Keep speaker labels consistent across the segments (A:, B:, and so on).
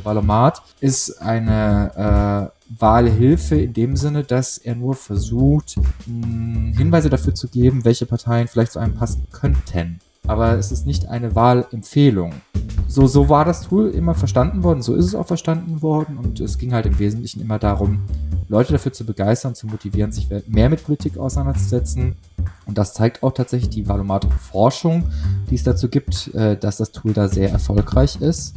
A: Der Wahlomat ist eine Wahlhilfe in dem Sinne, dass er nur versucht, Hinweise dafür zu geben, welche Parteien vielleicht zu einem passen könnten. Aber es ist nicht eine Wahlempfehlung. So war das Tool immer verstanden worden, so ist es auch verstanden worden und es ging halt im Wesentlichen immer darum, Leute dafür zu begeistern, zu motivieren, sich mehr mit Politik auseinanderzusetzen. Und das zeigt auch tatsächlich die Wahlomat-Forschung, die es dazu gibt, dass das Tool da sehr erfolgreich ist.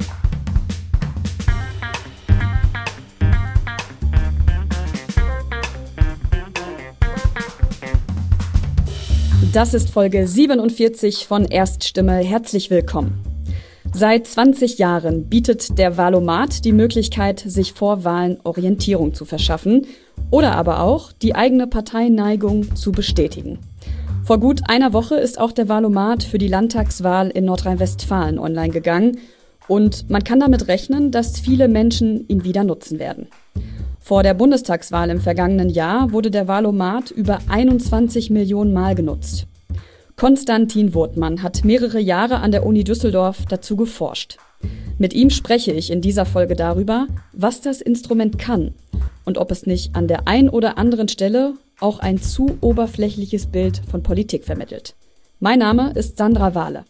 B: Das ist Folge 47 von Erststimme. Herzlich willkommen. Seit 20 Jahren bietet der Wahlomat die Möglichkeit, sich vor Wahlen Orientierung zu verschaffen oder aber auch die eigene Parteineigung zu bestätigen. Vor gut einer Woche ist auch der Wahlomat für die Landtagswahl in Nordrhein-Westfalen online gegangen und man kann damit rechnen, dass viele Menschen ihn wieder nutzen werden. Vor der Bundestagswahl im vergangenen Jahr wurde der Wahlomat über 21 Millionen Mal genutzt. Konstantin Wurtmann hat mehrere Jahre an der Uni Düsseldorf dazu geforscht. Mit ihm spreche ich in dieser Folge darüber, was das Instrument kann und ob es nicht an der einen oder anderen Stelle auch ein zu oberflächliches Bild von Politik vermittelt. Mein Name ist Sandra Wahle.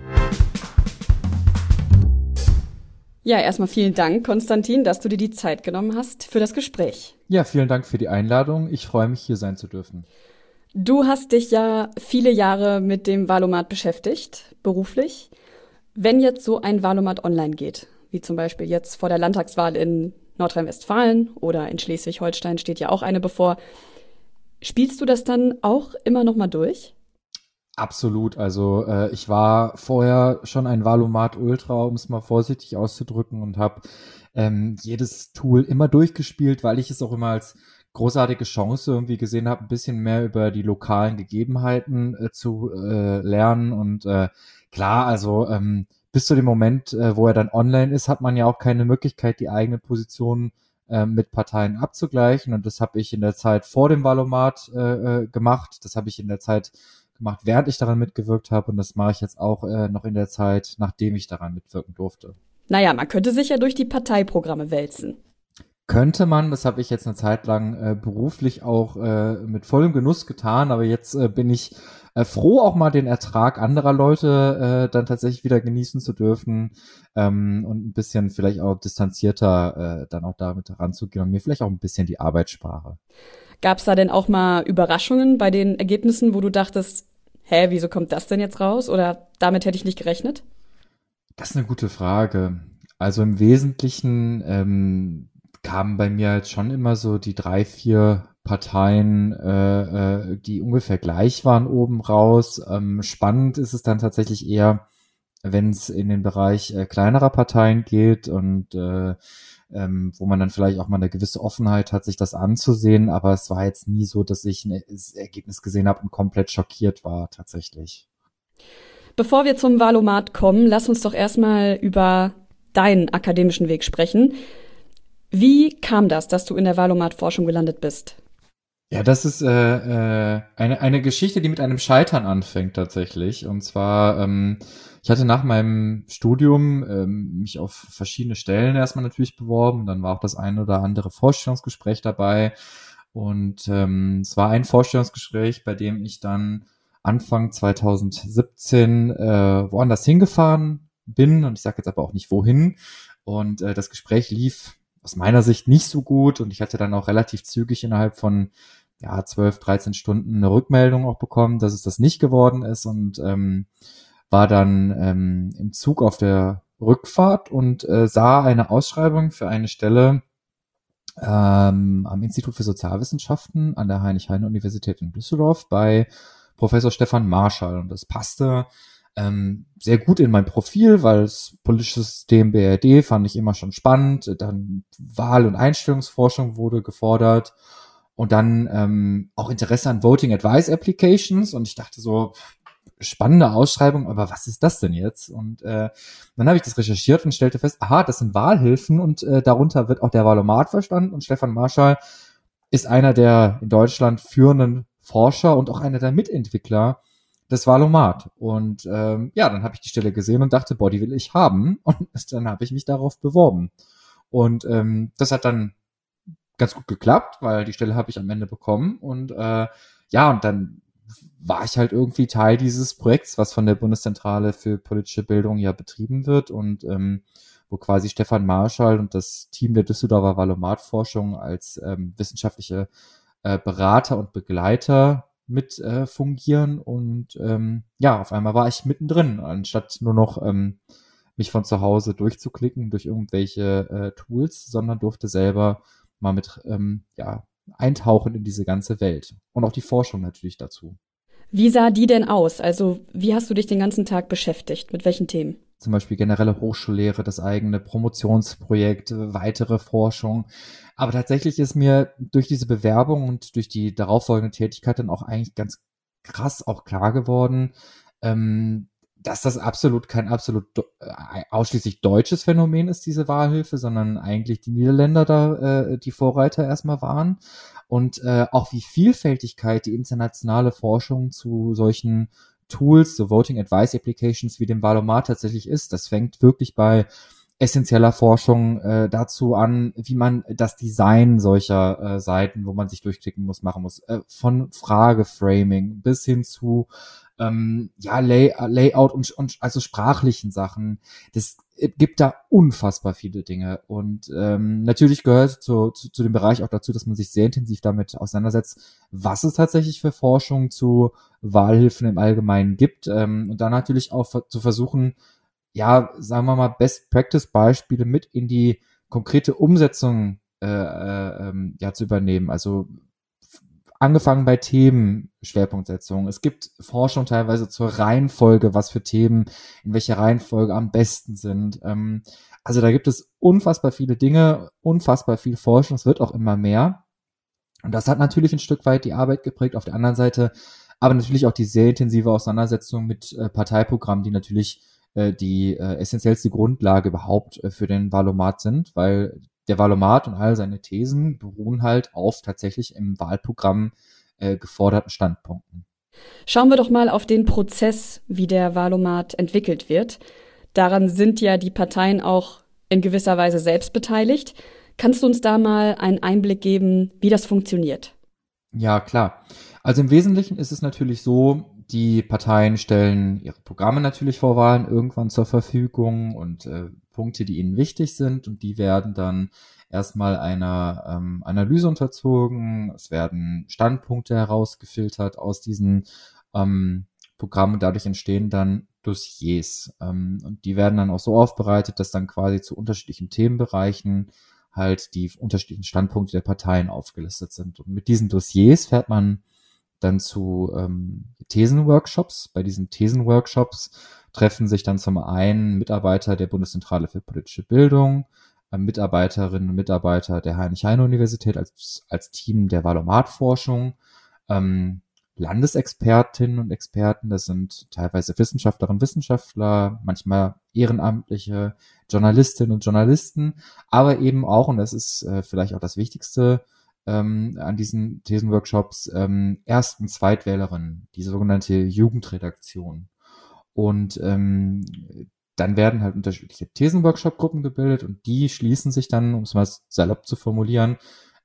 B: Ja, erstmal vielen Dank, Konstantin, dass du dir die Zeit genommen hast für das Gespräch.
A: Ja, vielen Dank für die Einladung. Ich freue mich, hier sein zu dürfen.
B: Du hast dich ja viele Jahre mit dem Wahlomat beschäftigt, beruflich. Wenn jetzt so ein Wahlomat online geht, wie zum Beispiel jetzt vor der Landtagswahl in Nordrhein-Westfalen oder in Schleswig-Holstein steht ja auch eine bevor, spielst du das dann auch immer noch mal durch?
A: Absolut, also ich war vorher schon ein Wahlomat-Ultra, um es mal vorsichtig auszudrücken und habe jedes Tool immer durchgespielt, weil ich es auch immer als großartige Chance irgendwie gesehen habe, ein bisschen mehr über die lokalen Gegebenheiten zu lernen und klar, also bis zu dem Moment, wo er dann online ist, hat man ja auch keine Möglichkeit, die eigene Position mit Parteien abzugleichen und das habe ich in der Zeit vor dem Wahlomat gemacht, das habe ich in der Zeit gemacht, während ich daran mitgewirkt habe und das mache ich jetzt auch noch in der Zeit, nachdem ich daran mitwirken durfte.
B: Naja, man könnte sich ja durch die Parteiprogramme wälzen.
A: Könnte man, das habe ich jetzt eine Zeit lang beruflich auch mit vollem Genuss getan, aber jetzt bin ich froh, auch mal den Ertrag anderer Leute dann tatsächlich wieder genießen zu dürfen und ein bisschen vielleicht auch distanzierter dann auch damit ranzugehen und mir vielleicht auch ein bisschen die Arbeit spare.
B: Gab es da denn auch mal Überraschungen bei den Ergebnissen, wo du dachtest, wieso kommt das denn jetzt raus? Oder damit hätte ich nicht gerechnet?
A: Das ist eine gute Frage. Also im Wesentlichen kamen bei mir jetzt schon immer so die 3-4 Parteien, die ungefähr gleich waren, oben raus. Spannend ist es dann tatsächlich eher, wenn es in den Bereich kleinerer Parteien geht und wo man dann vielleicht auch mal eine gewisse Offenheit hat, sich das anzusehen. Aber es war jetzt nie so, dass ich ein Ergebnis gesehen habe und komplett schockiert war tatsächlich.
B: Bevor wir zum Wahlomat kommen, lass uns doch erstmal über deinen akademischen Weg sprechen. Wie kam das, dass du in der Wahlomat-Forschung gelandet bist?
A: Ja, das ist eine Geschichte, die mit einem Scheitern anfängt tatsächlich. Und zwar, ich hatte nach meinem Studium mich auf verschiedene Stellen erstmal natürlich beworben. Dann war auch das ein oder andere Vorstellungsgespräch dabei. Und es war ein Vorstellungsgespräch, bei dem ich dann Anfang 2017 woanders hingefahren bin. Und ich sage jetzt aber auch nicht wohin. Und das Gespräch lief aus meiner Sicht nicht so gut und ich hatte dann auch relativ zügig innerhalb von 12, 13 Stunden eine Rückmeldung auch bekommen, dass es das nicht geworden ist und war dann im Zug auf der Rückfahrt und sah eine Ausschreibung für eine Stelle am Institut für Sozialwissenschaften an der Heinrich-Heine-Universität in Düsseldorf bei Professor Stefan Marschall und das passte sehr gut in mein Profil, weil das politische System BRD fand ich immer schon spannend. Dann Wahl- und Einstellungsforschung wurde gefordert und dann auch Interesse an Voting Advice Applications und ich dachte so, spannende Ausschreibung, aber was ist das denn jetzt? Und dann habe ich das recherchiert und stellte fest, aha, das sind Wahlhilfen und darunter wird auch der Wahlomat verstanden und Stefan Marschall ist einer der in Deutschland führenden Forscher und auch einer der Mitentwickler das Wahlomat. Und dann habe ich die Stelle gesehen und dachte, boah, die will ich haben. Und dann habe ich mich darauf beworben. Und das hat dann ganz gut geklappt, weil die Stelle habe ich am Ende bekommen. Und und dann war ich halt irgendwie Teil dieses Projekts, was von der Bundeszentrale für politische Bildung ja betrieben wird und wo quasi Stefan Marschall und das Team der Düsseldorfer Valomat-Forschung als wissenschaftliche Berater und Begleiter mit fungieren. Und auf einmal war ich mittendrin, anstatt nur noch mich von zu Hause durchzuklicken durch irgendwelche Tools, sondern durfte selber mal mit eintauchen in diese ganze Welt. Und auch die Forschung natürlich dazu.
B: Wie sah die denn aus? Also wie hast du dich den ganzen Tag beschäftigt? Mit welchen Themen?
A: Zum Beispiel generelle Hochschullehre, das eigene Promotionsprojekt, weitere Forschung. Aber tatsächlich ist mir durch diese Bewerbung und durch die darauffolgende Tätigkeit dann auch eigentlich ganz krass auch klar geworden, dass das kein ausschließlich deutsches Phänomen ist, diese Wahlhilfe, sondern eigentlich die Niederländer da die Vorreiter erstmal waren. Und auch wie Vielfältigkeit die internationale Forschung zu solchen Tools, so Voting Advice Applications wie dem Valomat tatsächlich ist. Das fängt wirklich bei essentieller Forschung dazu an, wie man das Design solcher Seiten, wo man sich durchklicken muss, machen muss. Von Frageframing bis hin zu Layout und also sprachlichen Sachen. Das gibt da unfassbar viele Dinge. Und natürlich gehört zu dem Bereich auch dazu, dass man sich sehr intensiv damit auseinandersetzt, was es tatsächlich für Forschung zu Wahlhilfen im Allgemeinen gibt. Und dann natürlich auch zu versuchen, sagen wir mal, Best-Practice-Beispiele mit in die konkrete Umsetzung zu übernehmen. Also angefangen bei Themenschwerpunktsetzung. Es gibt Forschung teilweise zur Reihenfolge, was für Themen in welcher Reihenfolge am besten sind. Also da gibt es unfassbar viele Dinge, unfassbar viel Forschung. Es wird auch immer mehr. Und das hat natürlich ein Stück weit die Arbeit geprägt. Auf der anderen Seite aber natürlich auch die sehr intensive Auseinandersetzung mit Parteiprogrammen, die natürlich die essentiellste Grundlage überhaupt für den Valomat sind, weil der Valomat und all seine Thesen beruhen halt auf tatsächlich im Wahlprogramm geforderten Standpunkten.
B: Schauen wir doch mal auf den Prozess, wie der Valomat entwickelt wird. Daran sind ja die Parteien auch in gewisser Weise selbst beteiligt. Kannst du uns da mal einen Einblick geben, wie das funktioniert?
A: Ja, klar. Also im Wesentlichen ist es natürlich so, die Parteien stellen ihre Programme natürlich vor Wahlen irgendwann zur Verfügung und Punkte, die ihnen wichtig sind, und die werden dann erstmal einer Analyse unterzogen. Es werden Standpunkte herausgefiltert aus diesen Programmen. Dadurch entstehen dann Dossiers. Und die werden dann auch so aufbereitet, dass dann quasi zu unterschiedlichen Themenbereichen halt die unterschiedlichen Standpunkte der Parteien aufgelistet sind. Und mit diesen Dossiers fährt man dann zu Thesenworkshops. Bei diesen Thesenworkshops treffen sich dann zum einen Mitarbeiter der Bundeszentrale für politische Bildung, Mitarbeiterinnen und Mitarbeiter der Heinrich-Heine-Universität als Team der Valomat-Forschung, Landesexpertinnen und Experten, das sind teilweise Wissenschaftlerinnen und Wissenschaftler, manchmal Ehrenamtliche, Journalistinnen und Journalisten, aber eben auch, und das ist vielleicht auch das Wichtigste an diesen Thesenworkshops, Erst- und Zweitwählerinnen, die sogenannte Jugendredaktion. Und dann werden halt unterschiedliche Thesenworkshop-Gruppen gebildet und die schließen sich dann, um es mal salopp zu formulieren,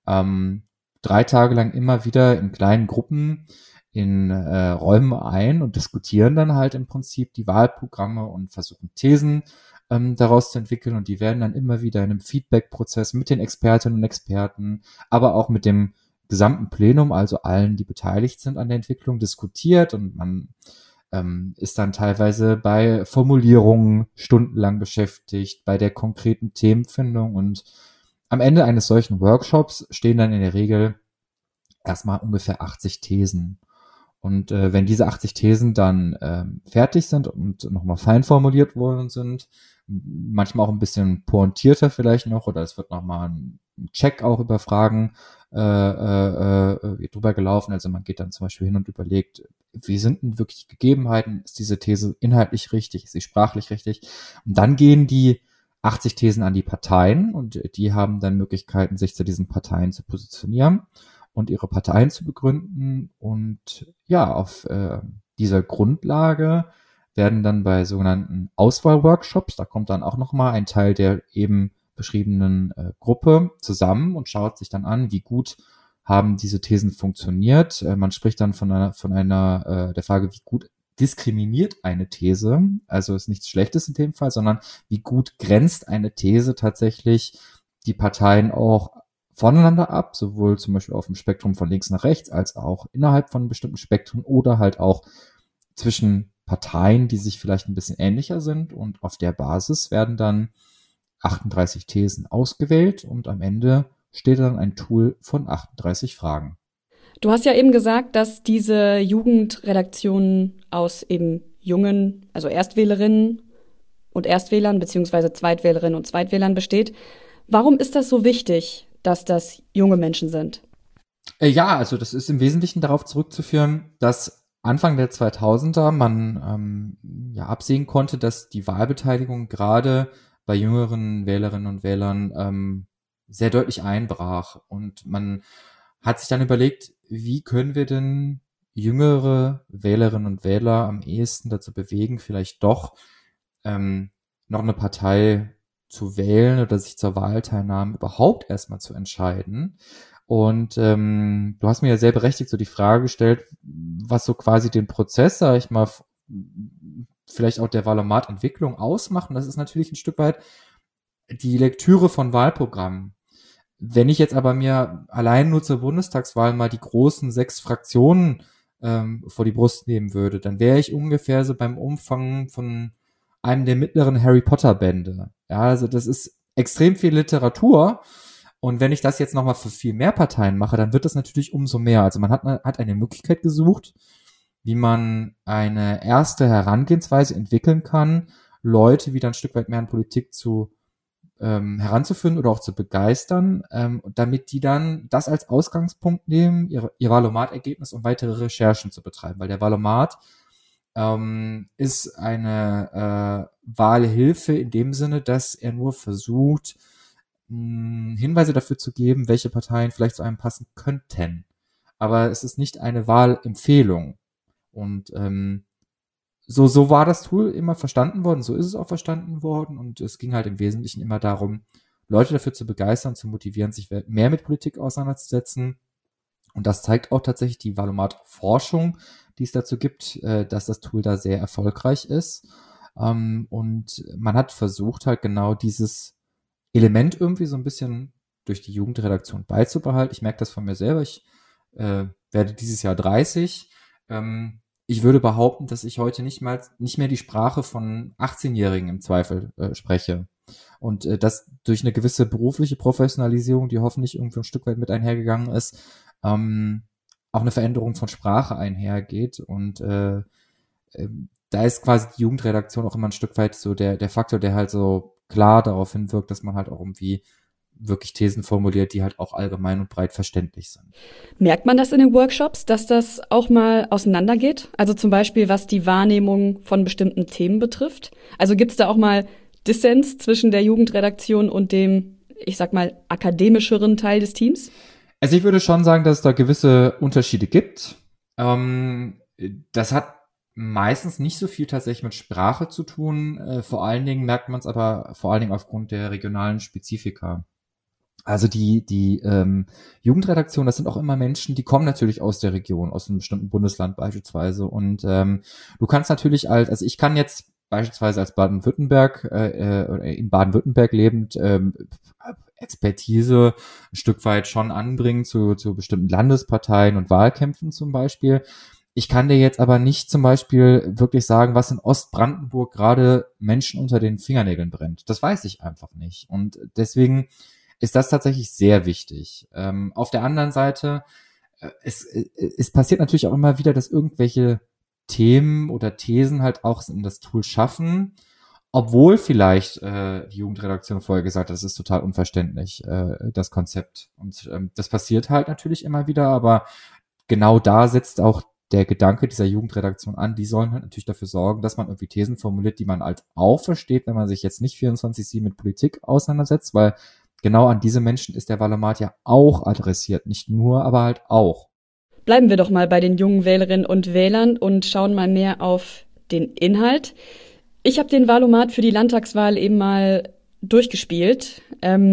A: 3 Tage lang immer wieder in kleinen Gruppen in Räumen ein und diskutieren dann halt im Prinzip die Wahlprogramme und versuchen Thesen daraus zu entwickeln, und die werden dann immer wieder in einem Feedback-Prozess mit den Expertinnen und Experten, aber auch mit dem gesamten Plenum, also allen, die beteiligt sind an der Entwicklung, diskutiert, und man ist dann teilweise bei Formulierungen stundenlang beschäftigt, bei der konkreten Themenfindung, und am Ende eines solchen Workshops stehen dann in der Regel erstmal ungefähr 80 Thesen. Und wenn diese 80 Thesen dann fertig sind und nochmal fein formuliert worden sind, manchmal auch ein bisschen pointierter vielleicht noch, oder es wird nochmal ein Check auch über Fragen drüber gelaufen. Also man geht dann zum Beispiel hin und überlegt, wie sind denn wirklich die Gegebenheiten? Ist diese These inhaltlich richtig? Ist sie sprachlich richtig? Und dann gehen die 80 Thesen an die Parteien, und die haben dann Möglichkeiten, sich zu diesen Parteien zu positionieren und ihre Parteien zu begründen und auf dieser Grundlage werden dann bei sogenannten Auswahlworkshops, da kommt dann auch nochmal ein Teil der eben beschriebenen Gruppe zusammen und schaut sich dann an, wie gut haben diese Thesen funktioniert. Man spricht dann von einer der Frage, wie gut diskriminiert eine These, also ist nichts Schlechtes in dem Fall, sondern wie gut grenzt eine These tatsächlich die Parteien auch voneinander ab, sowohl zum Beispiel auf dem Spektrum von links nach rechts, als auch innerhalb von bestimmten Spektren oder halt auch zwischen Parteien, die sich vielleicht ein bisschen ähnlicher sind, und auf der Basis werden dann 38 Thesen ausgewählt und am Ende steht dann ein Tool von 38 Fragen.
B: Du hast ja eben gesagt, dass diese Jugendredaktion aus eben jungen, also Erstwählerinnen und Erstwählern beziehungsweise Zweitwählerinnen und Zweitwählern besteht. Warum ist das so wichtig, dass das junge Menschen sind?
A: Ja, also das ist im Wesentlichen darauf zurückzuführen, dass Anfang der 2000er man absehen konnte, dass die Wahlbeteiligung gerade bei jüngeren Wählerinnen und Wählern sehr deutlich einbrach. Und man hat sich dann überlegt, wie können wir denn jüngere Wählerinnen und Wähler am ehesten dazu bewegen, vielleicht doch noch eine Partei zu wählen oder sich zur Wahlteilnahme überhaupt erstmal zu entscheiden. Und du hast mir ja sehr berechtigt so die Frage gestellt, was so quasi den Prozess, sag ich mal, vielleicht auch der Wahlomat-Entwicklung ausmacht. Und das ist natürlich ein Stück weit die Lektüre von Wahlprogrammen. Wenn ich jetzt aber mir allein nur zur Bundestagswahl mal die großen 6 Fraktionen vor die Brust nehmen würde, dann wäre ich ungefähr so beim Umfang von einem der mittleren Harry Potter Bände. Ja, also das ist extrem viel Literatur. Und wenn ich das jetzt nochmal für viel mehr Parteien mache, dann wird das natürlich umso mehr. Also man hat eine Möglichkeit gesucht, wie man eine erste Herangehensweise entwickeln kann, Leute wieder ein Stück weit mehr in Politik heranzuführen oder auch zu begeistern, damit die dann das als Ausgangspunkt nehmen, ihr Wahlomat-Ergebnis, um weitere Recherchen zu betreiben. Weil der Wahlomat ist eine Wahlhilfe in dem Sinne, dass er nur versucht, Hinweise dafür zu geben, welche Parteien vielleicht zu einem passen könnten. Aber es ist nicht eine Wahlempfehlung. Und so war das Tool immer verstanden worden, so ist es auch verstanden worden. Und es ging halt im Wesentlichen immer darum, Leute dafür zu begeistern, zu motivieren, sich mehr mit Politik auseinanderzusetzen. Und das zeigt auch tatsächlich die Wahlomat-Forschung, die es dazu gibt, dass das Tool da sehr erfolgreich ist. Und man hat versucht, halt genau dieses Element irgendwie so ein bisschen durch die Jugendredaktion beizubehalten. Ich merke das von mir selber. Ich werde dieses Jahr 30. Ich würde behaupten, dass ich heute nicht mehr die Sprache von 18-Jährigen im Zweifel spreche. Und das durch eine gewisse berufliche Professionalisierung, die hoffentlich irgendwie ein Stück weit mit einhergegangen ist, auch eine Veränderung von Sprache einhergeht. Und da ist quasi die Jugendredaktion auch immer ein Stück weit so der Faktor, der halt so klar darauf hinwirkt, dass man halt auch irgendwie wirklich Thesen formuliert, die halt auch allgemein und breit verständlich sind.
B: Merkt man das in den Workshops, dass das auch mal auseinandergeht? Also zum Beispiel, was die Wahrnehmung von bestimmten Themen betrifft? Also gibt es da auch mal Dissens zwischen der Jugendredaktion und dem, ich sag mal, akademischeren Teil des Teams?
A: Also ich würde schon sagen, dass es da gewisse Unterschiede gibt. Das hat meistens nicht so viel tatsächlich mit Sprache zu tun. Vor allen Dingen merkt man es aber vor allen Dingen aufgrund der regionalen Spezifika. Also die Jugendredaktion, das sind auch immer Menschen, die kommen natürlich aus der Region, aus einem bestimmten Bundesland beispielsweise. Und du kannst natürlich also ich kann jetzt beispielsweise als Baden-Württemberg oder in Baden-Württemberg lebend Expertise ein Stück weit schon anbringen zu bestimmten Landesparteien und Wahlkämpfen zum Beispiel. Ich kann dir jetzt aber nicht zum Beispiel wirklich sagen, was in Ostbrandenburg gerade Menschen unter den Fingernägeln brennt. Das weiß ich einfach nicht. Und deswegen ist das tatsächlich sehr wichtig. Auf der anderen Seite, es passiert natürlich auch immer wieder, dass irgendwelche Themen oder Thesen halt auch in das Tool schaffen, obwohl vielleicht die Jugendredaktion vorher gesagt hat, das ist total unverständlich, das Konzept. Und das passiert halt natürlich immer wieder, aber genau da setzt auch der Gedanke dieser Jugendredaktion an, die sollen halt natürlich dafür sorgen, dass man irgendwie Thesen formuliert, die man halt auch versteht, wenn man sich jetzt nicht 24/7 mit Politik auseinandersetzt, weil genau an diese Menschen ist der Wahlomat ja auch adressiert. Nicht nur, aber halt auch.
B: Bleiben wir doch mal bei den jungen Wählerinnen und Wählern und schauen mal mehr auf den Inhalt. Ich habe den Wahlomat für die Landtagswahl eben mal durchgespielt.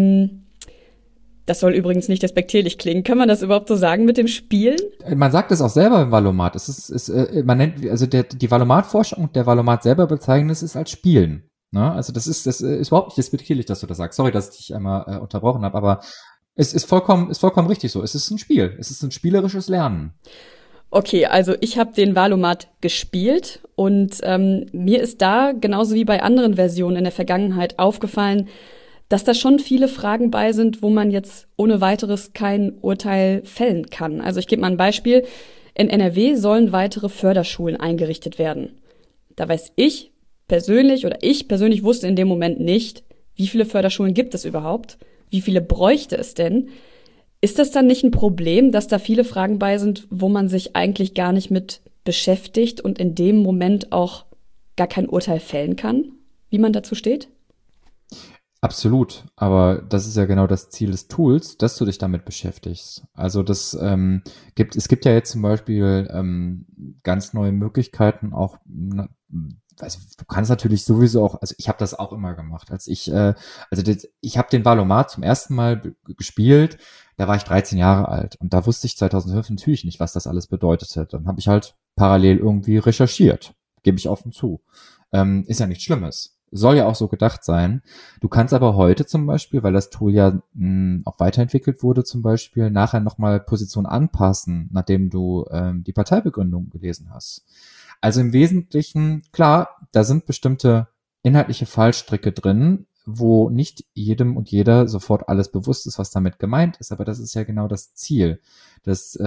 B: Das soll übrigens nicht despektierlich klingen. Kann man das überhaupt so sagen mit dem Spielen?
A: Man sagt es auch selber im Valomat. Man nennt, also die Valomat-Forschung und der Valomat selber bezeichnen es als Spielen. Ne? Also das ist überhaupt nicht despektierlich, dass du das sagst. Sorry, dass ich dich einmal unterbrochen habe, aber es ist vollkommen richtig so. Es ist ein Spiel. Es ist ein spielerisches Lernen.
B: Okay, also ich habe den Valomat gespielt und mir ist da, genauso wie bei anderen Versionen in der Vergangenheit, aufgefallen, dass da schon viele Fragen bei sind, wo man jetzt ohne weiteres kein Urteil fällen kann. Also ich gebe mal ein Beispiel. In NRW sollen weitere Förderschulen eingerichtet werden. Da weiß ich persönlich wusste in dem Moment nicht, wie viele Förderschulen gibt es überhaupt? Wie viele bräuchte es denn? Ist das dann nicht ein Problem, dass da viele Fragen bei sind, wo man sich eigentlich gar nicht mit beschäftigt und in dem Moment auch gar kein Urteil fällen kann, wie man dazu steht?
A: Absolut, aber das ist ja genau das Ziel des Tools, dass du dich damit beschäftigst. Also es gibt ja jetzt zum Beispiel ganz neue Möglichkeiten auch. Also du kannst natürlich sowieso auch, also ich habe das auch immer gemacht, ich habe den Valomat zum ersten Mal gespielt, da war ich 13 Jahre alt und da wusste ich 2005 natürlich nicht, was das alles bedeutete. Dann habe ich halt parallel irgendwie recherchiert, gebe ich offen zu. Ist ja nichts Schlimmes. Soll ja auch so gedacht sein. Du kannst aber heute zum Beispiel, weil das Tool ja auch weiterentwickelt wurde, zum Beispiel nachher nochmal Position anpassen, nachdem du die Parteibegründung gelesen hast. Also im Wesentlichen, klar, da sind bestimmte inhaltliche Fallstricke drin, wo nicht jedem und jeder sofort alles bewusst ist, was damit gemeint ist. Aber das ist ja genau das Ziel. Das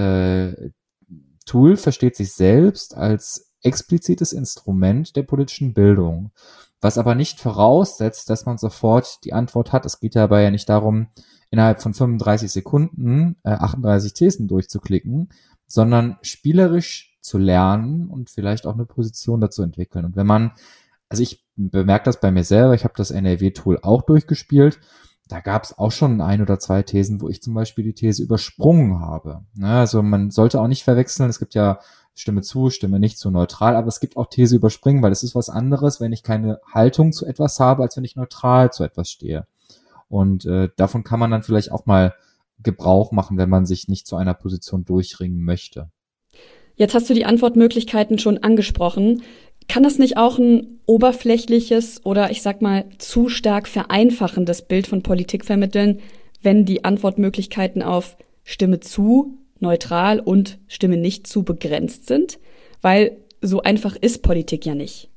A: Tool versteht sich selbst als explizites Instrument der politischen Bildung. Was aber nicht voraussetzt, dass man sofort die Antwort hat. Es geht dabei ja nicht darum, innerhalb von 35 Sekunden 38 Thesen durchzuklicken, sondern spielerisch zu lernen und vielleicht auch eine Position dazu entwickeln. Und also ich bemerke das bei mir selber, ich habe das NRW-Tool auch durchgespielt, da gab es auch schon 1 oder 2 Thesen, wo ich zum Beispiel die These übersprungen habe. Also man sollte auch nicht verwechseln, es gibt ja Stimme zu, Stimme nicht zu, neutral, aber es gibt auch These überspringen, weil es ist was anderes, wenn ich keine Haltung zu etwas habe, als wenn ich neutral zu etwas stehe. Und davon kann man dann vielleicht auch mal Gebrauch machen, wenn man sich nicht zu einer Position durchringen möchte.
B: Jetzt hast du die Antwortmöglichkeiten schon angesprochen. Kann das nicht auch ein oberflächliches oder ich sag mal zu stark vereinfachendes Bild von Politik vermitteln, wenn die Antwortmöglichkeiten auf Stimme zu, neutral und Stimme nicht zu begrenzt sind? Weil so einfach ist Politik ja nicht.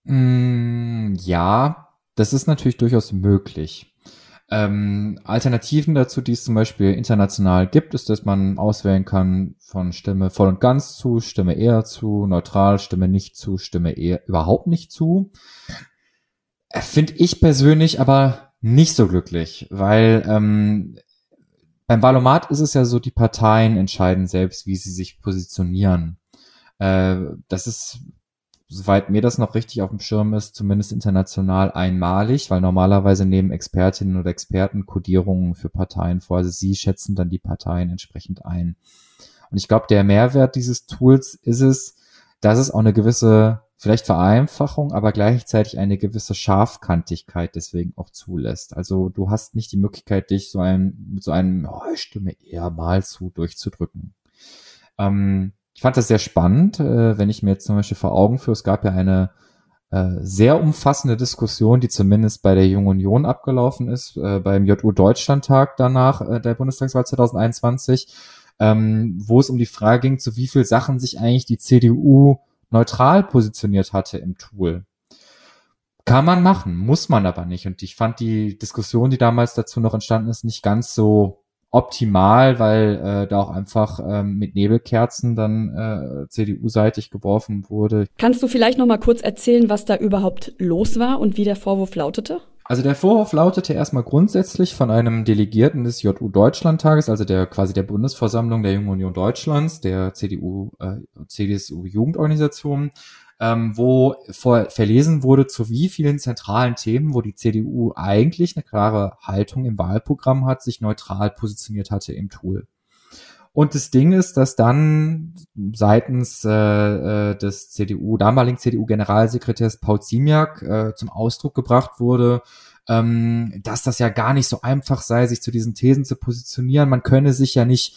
A: Ja, das ist natürlich durchaus möglich. Alternativen dazu, die es zum Beispiel international gibt, ist, dass man auswählen kann von Stimme voll und ganz zu, Stimme eher zu, neutral, Stimme nicht zu, Stimme eher überhaupt nicht zu. Finde ich persönlich aber nicht so glücklich, weil beim Valomat ist es ja so, die Parteien entscheiden selbst, wie sie sich positionieren. Das ist, soweit mir das noch richtig auf dem Schirm ist, zumindest international einmalig, weil normalerweise nehmen Expertinnen oder Experten Kodierungen für Parteien vor. Also sie schätzen dann die Parteien entsprechend ein. Und ich glaube, der Mehrwert dieses Tools ist es, dass es auch eine gewisse, vielleicht Vereinfachung, aber gleichzeitig eine gewisse Scharfkantigkeit deswegen auch zulässt. Also du hast nicht die Möglichkeit, dich mit so einem ich stimme eher mal zu durchzudrücken. Ich fand das sehr spannend, wenn ich mir jetzt zum Beispiel vor Augen führe, es gab ja eine sehr umfassende Diskussion, die zumindest bei der Jungen Union abgelaufen ist, beim JU-Deutschlandtag danach der Bundestagswahl 2021, wo es um die Frage ging, zu wie viel Sachen sich eigentlich die CDU neutral positioniert hatte im Tool. Kann man machen, muss man aber nicht. Und ich fand die Diskussion, die damals dazu noch entstanden ist, nicht ganz so optimal, weil da auch einfach mit Nebelkerzen dann CDU-seitig geworfen wurde.
B: Kannst du vielleicht noch mal kurz erzählen, was da überhaupt los war und wie der Vorwurf lautete?
A: Also der Vorwurf lautete erstmal grundsätzlich von einem Delegierten des JU-Deutschlandtages, also der Bundesversammlung der Jungen Union Deutschlands, der CDU-CSU-Jugendorganisation, wo verlesen wurde, zu wie vielen zentralen Themen, wo die CDU eigentlich eine klare Haltung im Wahlprogramm hat, sich neutral positioniert hatte im Tool. Und das Ding ist, dass dann seitens des damaligen CDU-Generalsekretärs Paul Ziemiak zum Ausdruck gebracht wurde, dass das ja gar nicht so einfach sei, sich zu diesen Thesen zu positionieren. Man könne sich ja nicht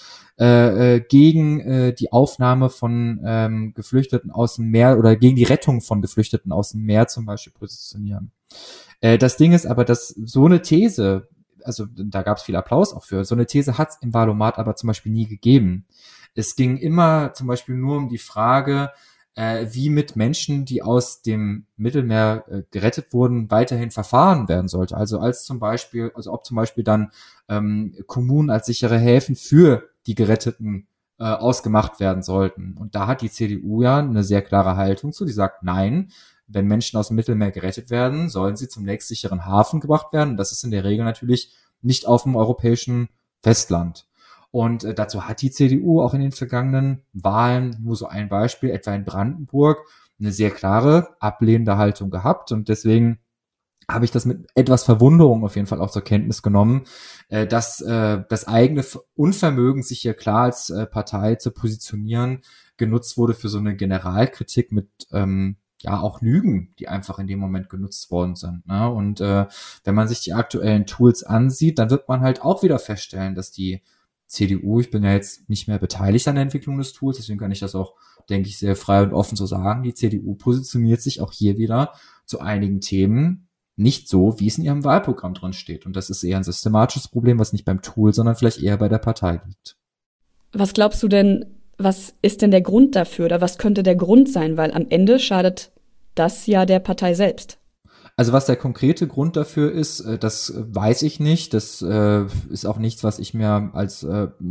A: gegen die Aufnahme von Geflüchteten aus dem Meer oder gegen die Rettung von Geflüchteten aus dem Meer zum Beispiel positionieren. Das Ding ist aber, dass so eine These, also da gab es viel Applaus auch für, so eine These hat es im Valomat aber zum Beispiel nie gegeben. Es ging immer zum Beispiel nur um die Frage, wie mit Menschen, die aus dem Mittelmeer gerettet wurden, weiterhin verfahren werden sollte. Also ob zum Beispiel dann Kommunen als sichere Häfen für die Geretteten ausgemacht werden sollten. Und da hat die CDU ja eine sehr klare Haltung zu, die sagt, nein, wenn Menschen aus dem Mittelmeer gerettet werden, sollen sie zum nächstsicheren Hafen gebracht werden. Und das ist in der Regel natürlich nicht auf dem europäischen Festland. Und dazu hat die CDU auch in den vergangenen Wahlen, nur so ein Beispiel, etwa in Brandenburg, eine sehr klare ablehnende Haltung gehabt. Und deswegen habe ich das mit etwas Verwunderung auf jeden Fall auch zur Kenntnis genommen, dass das eigene Unvermögen, sich hier klar als Partei zu positionieren, genutzt wurde für so eine Generalkritik mit auch Lügen, die einfach in dem Moment genutzt worden sind. Ne? Und wenn man sich die aktuellen Tools ansieht, dann wird man halt auch wieder feststellen, dass die CDU, ich bin ja jetzt nicht mehr beteiligt an der Entwicklung des Tools, deswegen kann ich das auch, denke ich, sehr frei und offen so sagen. Die CDU positioniert sich auch hier wieder zu einigen Themen nicht so, wie es in ihrem Wahlprogramm drin steht. Und das ist eher ein systematisches Problem, was nicht beim Tool, sondern vielleicht eher bei der Partei liegt.
B: Was glaubst du denn, was ist denn der Grund dafür oder was könnte der Grund sein? Weil am Ende schadet das ja der Partei selbst.
A: Also was der konkrete Grund dafür ist, das weiß ich nicht. Das ist auch nichts, was ich mir als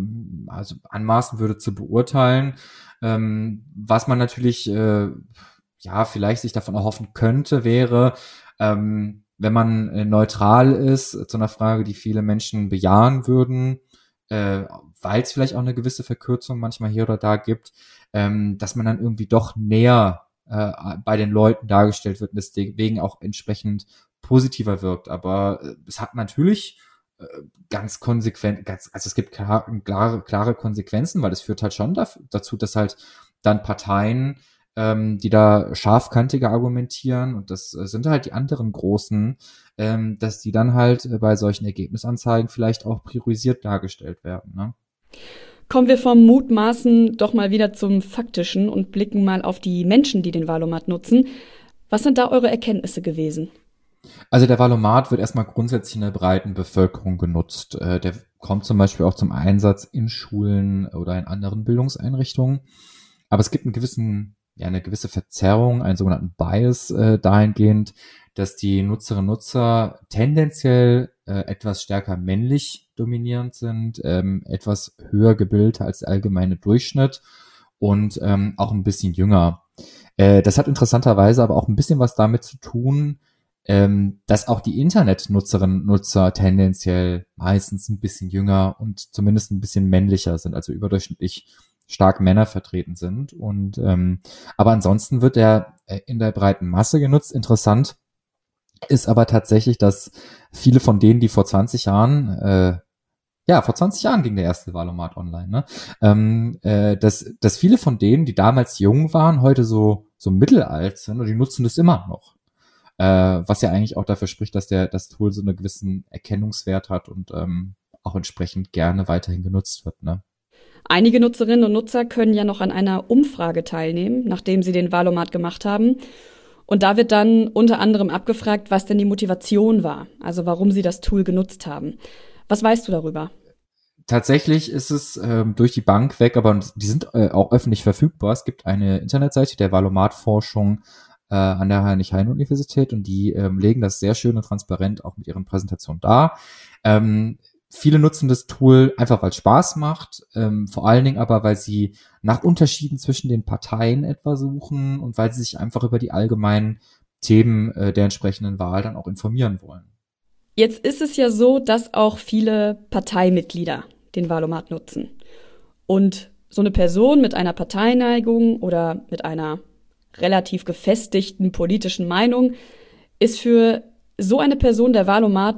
A: anmaßen würde zu beurteilen. Was man natürlich vielleicht sich davon erhoffen könnte, wäre, wenn man neutral ist zu einer Frage, die viele Menschen bejahen würden, weil es vielleicht auch eine gewisse Verkürzung manchmal hier oder da gibt, dass man dann irgendwie doch näher bei den Leuten dargestellt wird und deswegen auch entsprechend positiver wirkt. Aber es hat natürlich ganz konsequent, also es gibt klare Konsequenzen, weil es führt halt schon dazu, dass halt dann Parteien, die da scharfkantiger argumentieren, und das sind halt die anderen Großen, dass die dann halt bei solchen Ergebnisanzeigen vielleicht auch priorisiert dargestellt werden, ne?
B: Kommen wir vom Mutmaßen doch mal wieder zum Faktischen und blicken mal auf die Menschen, die den Valomat nutzen. Was sind da eure Erkenntnisse gewesen?
A: Also der Valomat wird erstmal grundsätzlich in der breiten Bevölkerung genutzt. Der kommt zum Beispiel auch zum Einsatz in Schulen oder in anderen Bildungseinrichtungen. Aber es gibt eine gewisse Verzerrung, einen sogenannten Bias dahingehend, dass die Nutzerinnen und Nutzer tendenziell etwas stärker männlich dominierend sind, etwas höher gebildet als der allgemeine Durchschnitt und auch ein bisschen jünger. Das hat interessanterweise aber auch ein bisschen was damit zu tun, dass auch die Internetnutzerinnen und Nutzer tendenziell meistens ein bisschen jünger und zumindest ein bisschen männlicher sind, also überdurchschnittlich stark Männer vertreten sind. Und aber ansonsten wird er in der breiten Masse genutzt. Interessant ist aber tatsächlich, dass viele von denen, die vor 20 Jahren ging der erste Valomat online, ne? Dass viele von denen, die damals jung waren, heute so mittelalt sind und die nutzen das immer noch. Was ja eigentlich auch dafür spricht, dass das Tool so einen gewissen Erkennungswert hat und auch entsprechend gerne weiterhin genutzt wird, ne?
B: Einige Nutzerinnen und Nutzer können ja noch an einer Umfrage teilnehmen, nachdem sie den Valomat gemacht haben. Und da wird dann unter anderem abgefragt, was denn die Motivation war, also warum sie das Tool genutzt haben. Was weißt du darüber?
A: Tatsächlich ist es durch die Bank weg, aber die sind auch öffentlich verfügbar. Es gibt eine Internetseite der Valomat-Forschung an der Heinrich-Heine-Universität und die legen das sehr schön und transparent auch mit ihren Präsentationen dar. Viele nutzen das Tool einfach, weil es Spaß macht, vor allen Dingen aber, weil sie nach Unterschieden zwischen den Parteien etwa suchen und weil sie sich einfach über die allgemeinen Themen der entsprechenden Wahl dann auch informieren wollen.
B: Jetzt ist es ja so, dass auch viele Parteimitglieder den Valomat nutzen. Und so eine Person mit einer Parteineigung oder mit einer relativ gefestigten politischen Meinung ist für so eine Person der Valomat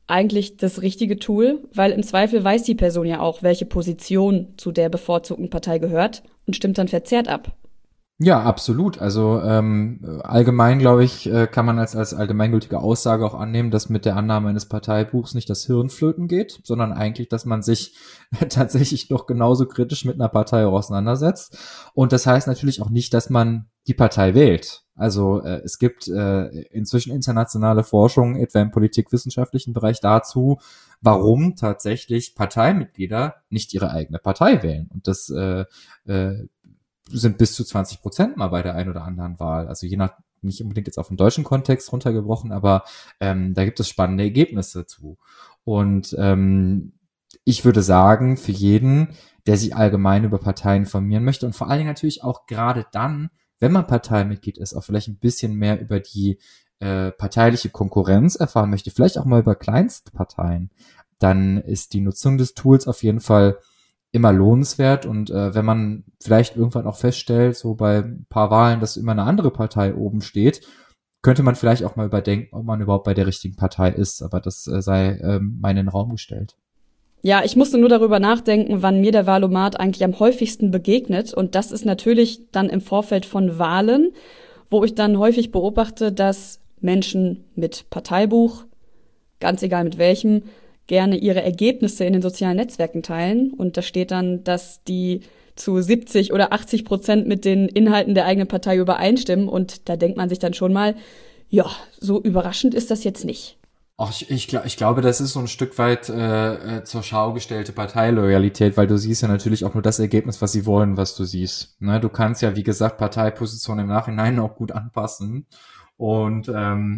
B: eigentlich das richtige Tool? Weil im Zweifel weiß die Person ja auch, welche Position zu der bevorzugten Partei gehört und stimmt dann verzerrt ab.
A: Ja, absolut. Also allgemein, glaube ich, kann man als allgemeingültige Aussage auch annehmen, dass mit der Annahme eines Parteibuchs nicht das Hirn flöten geht, sondern eigentlich, dass man sich tatsächlich noch genauso kritisch mit einer Partei auch auseinandersetzt. Und das heißt natürlich auch nicht, dass man die Partei wählt. Also es gibt inzwischen internationale Forschung, etwa im politikwissenschaftlichen Bereich dazu, warum tatsächlich Parteimitglieder nicht ihre eigene Partei wählen. Und das sind bis zu 20% mal bei der einen oder anderen Wahl. Also je nach, nicht unbedingt jetzt auf den deutschen Kontext runtergebrochen, aber da gibt es spannende Ergebnisse zu. Und ich würde sagen, für jeden, der sich allgemein über Parteien informieren möchte und vor allen Dingen natürlich auch gerade dann, wenn man Parteimitglied ist, auch vielleicht ein bisschen mehr über die parteiliche Konkurrenz erfahren möchte, vielleicht auch mal über Kleinstparteien, dann ist die Nutzung des Tools auf jeden Fall immer lohnenswert. Und wenn man vielleicht irgendwann auch feststellt, so bei ein paar Wahlen, dass immer eine andere Partei oben steht, könnte man vielleicht auch mal überdenken, ob man überhaupt bei der richtigen Partei ist. Aber das sei mal in den Raum gestellt.
B: Ja, ich musste nur darüber nachdenken, wann mir der Wahlomat eigentlich am häufigsten begegnet. Und das ist natürlich dann im Vorfeld von Wahlen, wo ich dann häufig beobachte, dass Menschen mit Parteibuch, ganz egal mit welchem, gerne ihre Ergebnisse in den sozialen Netzwerken teilen. Und da steht dann, dass die zu 70 oder 80% mit den Inhalten der eigenen Partei übereinstimmen. Und da denkt man sich dann schon mal, ja, so überraschend ist das jetzt nicht.
A: Ach, ich glaube, das ist so ein Stück weit zur Schau gestellte Parteiloyalität, weil du siehst ja natürlich auch nur das Ergebnis, was sie wollen, was du siehst. Ne? Du kannst ja, wie gesagt, Parteipositionen im Nachhinein auch gut anpassen. Und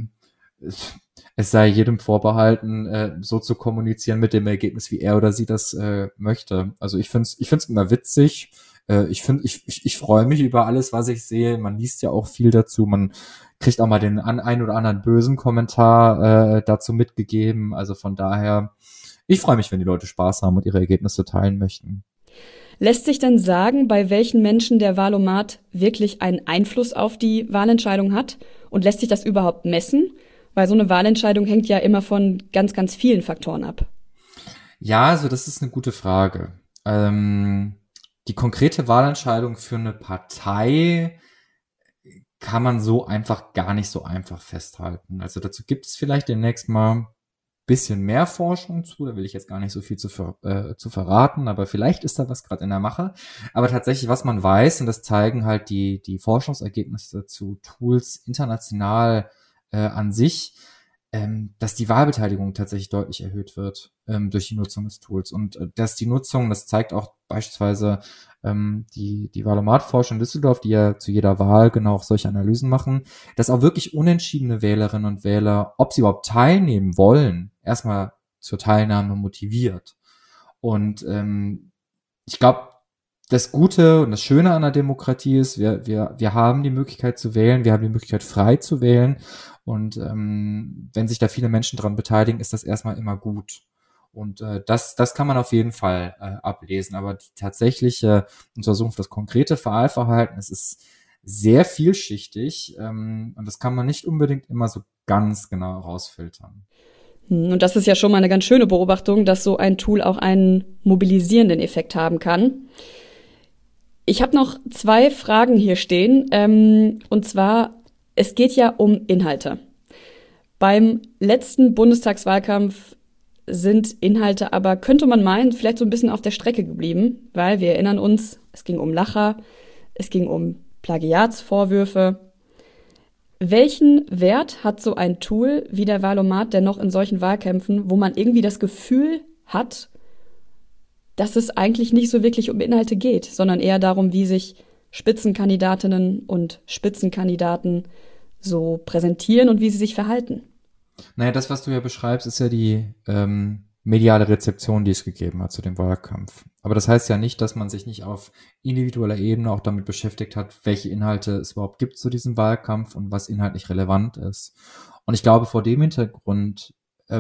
A: es sei jedem vorbehalten, so zu kommunizieren mit dem Ergebnis, wie er oder sie das möchte. Also ich find's immer witzig. Ich freue mich über alles, was ich sehe. Man liest ja auch viel dazu. Man kriegt auch mal den ein oder anderen bösen Kommentar dazu mitgegeben. Also von daher, ich freue mich, wenn die Leute Spaß haben und ihre Ergebnisse teilen möchten.
B: Lässt sich denn sagen, bei welchen Menschen der Wahlomat wirklich einen Einfluss auf die Wahlentscheidung hat? Und lässt sich das überhaupt messen? Weil so eine Wahlentscheidung hängt ja immer von ganz, ganz vielen Faktoren ab.
A: Ja, also das ist eine gute Frage. Die konkrete Wahlentscheidung für eine Partei kann man so einfach gar nicht so einfach festhalten. Also dazu gibt es vielleicht demnächst mal ein bisschen mehr Forschung zu, da will ich jetzt gar nicht so viel zu verraten, aber vielleicht ist da was gerade in der Mache. Aber tatsächlich, was man weiß, und das zeigen halt die Forschungsergebnisse zu Tools international an sich, dass die Wahlbeteiligung tatsächlich deutlich erhöht wird durch die Nutzung des Tools. Und dass die Nutzung, das zeigt auch beispielsweise die Wahlomat-Forscher in Düsseldorf, die ja zu jeder Wahl genau auch solche Analysen machen, dass auch wirklich unentschiedene Wählerinnen und Wähler, ob sie überhaupt teilnehmen wollen, erstmal zur Teilnahme motiviert. Und ich glaube, das Gute und das Schöne an der Demokratie ist, wir haben die Möglichkeit zu wählen, wir haben die Möglichkeit frei zu wählen. Und wenn sich da viele Menschen dran beteiligen, ist das erstmal immer gut. Und das kann man auf jeden Fall ablesen. Aber die tatsächliche Untersuchung, das konkrete Wahlverhalten, es ist sehr vielschichtig und das kann man nicht unbedingt immer so ganz genau rausfiltern.
B: Und das ist ja schon mal eine ganz schöne Beobachtung, dass so ein Tool auch einen mobilisierenden Effekt haben kann. Ich habe noch 2 Fragen hier stehen. Und zwar, es geht ja um Inhalte. Beim letzten Bundestagswahlkampf sind Inhalte aber, könnte man meinen, vielleicht so ein bisschen auf der Strecke geblieben, weil wir erinnern uns, es ging um Lacher, es ging um Plagiatsvorwürfe. Welchen Wert hat so ein Tool wie der Wahlomat denn noch in solchen Wahlkämpfen, wo man irgendwie das Gefühl hat, dass es eigentlich nicht so wirklich um Inhalte geht, sondern eher darum, wie sich Spitzenkandidatinnen und Spitzenkandidaten so präsentieren und wie sie sich verhalten?
A: Naja, das, was du ja beschreibst, ist ja die mediale Rezeption, die es gegeben hat zu dem Wahlkampf. Aber das heißt ja nicht, dass man sich nicht auf individueller Ebene auch damit beschäftigt hat, welche Inhalte es überhaupt gibt zu diesem Wahlkampf und was inhaltlich relevant ist. Und ich glaube, vor dem Hintergrund,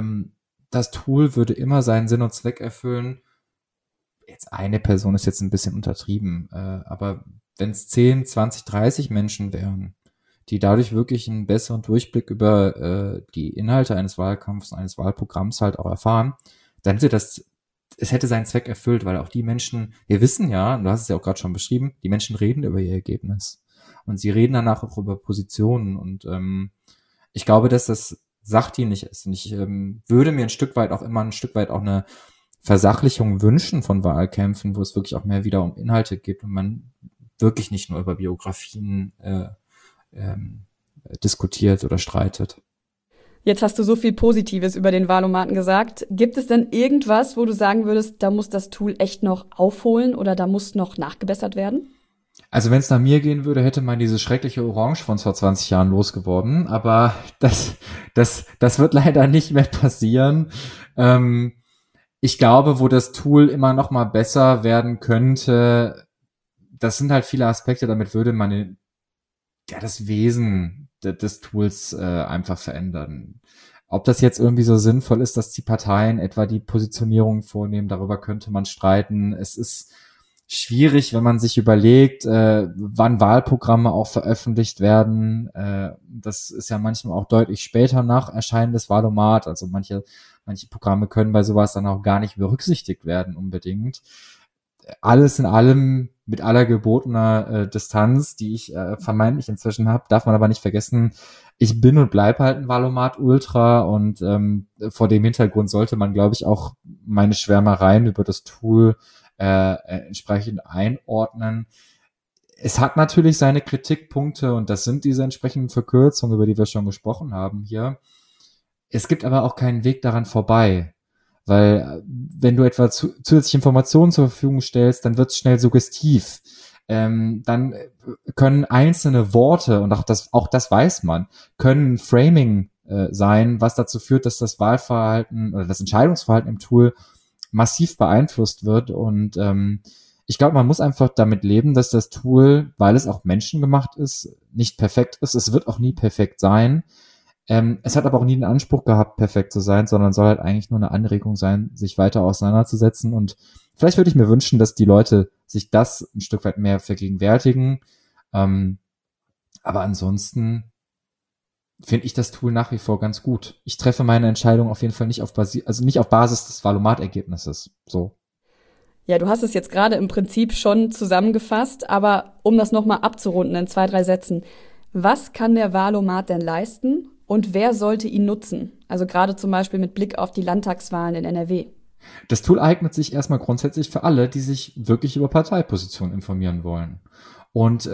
A: das Tool würde immer seinen Sinn und Zweck erfüllen. Jetzt eine Person ist jetzt ein bisschen untertrieben, aber wenn es 10, 20, 30 Menschen wären, die dadurch wirklich einen besseren Durchblick über die Inhalte eines Wahlkampfs, eines Wahlprogramms halt auch erfahren, dann es hätte seinen Zweck erfüllt, weil auch die Menschen, wir wissen ja, du hast es ja auch gerade schon beschrieben, die Menschen reden über ihr Ergebnis. Und sie reden danach auch über Positionen. Und ich glaube, dass das sachdienlich ist. Und ich würde mir ein Stück weit auch eine Versachlichung wünschen von Wahlkämpfen, wo es wirklich auch mehr wieder um Inhalte geht und man wirklich nicht nur über Biografien diskutiert oder streitet.
B: Jetzt hast du so viel Positives über den Wahlomaten gesagt. Gibt es denn irgendwas, wo du sagen würdest, da muss das Tool echt noch aufholen oder da muss noch nachgebessert werden?
A: Also wenn es nach mir gehen würde, hätte man diese schreckliche Orange von vor 20 Jahren losgeworden. Aber das wird leider nicht mehr passieren. Ich glaube, wo das Tool immer noch mal besser werden könnte, das sind halt viele Aspekte, damit würde man das Wesen des Tools einfach verändern. Ob das jetzt irgendwie so sinnvoll ist, dass die Parteien etwa die Positionierung vornehmen, darüber könnte man streiten. Es ist schwierig, wenn man sich überlegt, wann Wahlprogramme auch veröffentlicht werden. Das ist ja manchmal auch deutlich später nach Erscheinen des Wahlomat. Also manche Programme können bei sowas dann auch gar nicht berücksichtigt werden unbedingt. Alles in allem, mit aller gebotener Distanz, die ich vermeintlich inzwischen habe, darf man aber nicht vergessen, ich bin und bleib halt ein Wahlomat-Ultra und vor dem Hintergrund sollte man, glaube ich, auch meine Schwärmereien über das Tool entsprechend einordnen. Es hat natürlich seine Kritikpunkte und das sind diese entsprechenden Verkürzungen, über die wir schon gesprochen haben hier. Es gibt aber auch keinen Weg daran vorbei, weil wenn du etwa zusätzliche Informationen zur Verfügung stellst, dann wird es schnell suggestiv. Dann können einzelne Worte, und auch das weiß man, können Framing sein, was dazu führt, dass das Wahlverhalten oder das Entscheidungsverhalten im Tool massiv beeinflusst wird. Und ich glaube, man muss einfach damit leben, dass das Tool, weil es auch menschengemacht ist, nicht perfekt ist. Es wird auch nie perfekt sein. Es hat aber auch nie den Anspruch gehabt, perfekt zu sein, sondern soll halt eigentlich nur eine Anregung sein, sich weiter auseinanderzusetzen. Und vielleicht würde ich mir wünschen, dass die Leute sich das ein Stück weit mehr vergegenwärtigen. Aber ansonsten finde ich das Tool nach wie vor ganz gut. Ich treffe meine Entscheidung auf jeden Fall nicht auf Basis des Wahlomat-Ergebnisses. So.
B: Ja, du hast es jetzt gerade im Prinzip schon zusammengefasst, aber um das nochmal abzurunden in 2, 3 Sätzen. Was kann der Wahlomat denn leisten und wer sollte ihn nutzen? Also gerade zum Beispiel mit Blick auf die Landtagswahlen in NRW.
A: Das Tool eignet sich erstmal grundsätzlich für alle, die sich wirklich über Parteipositionen informieren wollen. Und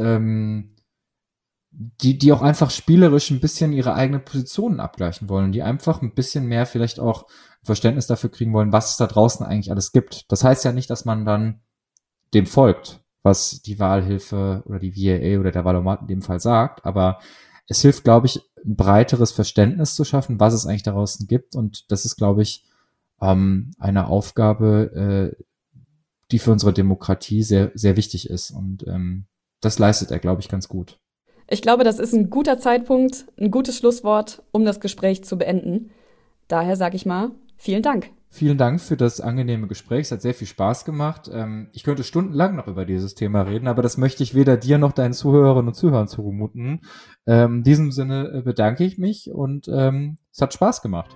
A: die auch einfach spielerisch ein bisschen ihre eigenen Positionen abgleichen wollen, die einfach ein bisschen mehr vielleicht auch Verständnis dafür kriegen wollen, was es da draußen eigentlich alles gibt. Das heißt ja nicht, dass man dann dem folgt, was die Wahlhilfe oder die VAA oder der Wahlomat in dem Fall sagt, aber es hilft, glaube ich, ein breiteres Verständnis zu schaffen, was es eigentlich da draußen gibt, und das ist, glaube ich, eine Aufgabe, die für unsere Demokratie sehr, sehr wichtig ist, und das leistet er, glaube ich, ganz gut.
B: Ich glaube, das ist ein guter Zeitpunkt, ein gutes Schlusswort, um das Gespräch zu beenden. Daher sage ich mal, vielen Dank.
A: Vielen Dank für das angenehme Gespräch. Es hat sehr viel Spaß gemacht. Ich könnte stundenlang noch über dieses Thema reden, aber das möchte ich weder dir noch deinen Zuhörerinnen und Zuhörern zumuten. In diesem Sinne bedanke ich mich und es hat Spaß gemacht.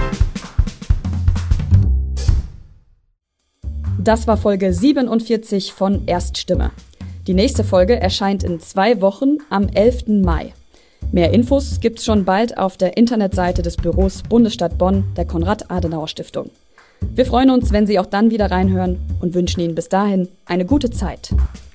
B: Das war Folge 47 von Erststimme. Die nächste Folge erscheint in 2 Wochen am 11. Mai. Mehr Infos gibt's schon bald auf der Internetseite des Büros Bundesstadt Bonn der Konrad-Adenauer-Stiftung. Wir freuen uns, wenn Sie auch dann wieder reinhören und wünschen Ihnen bis dahin eine gute Zeit.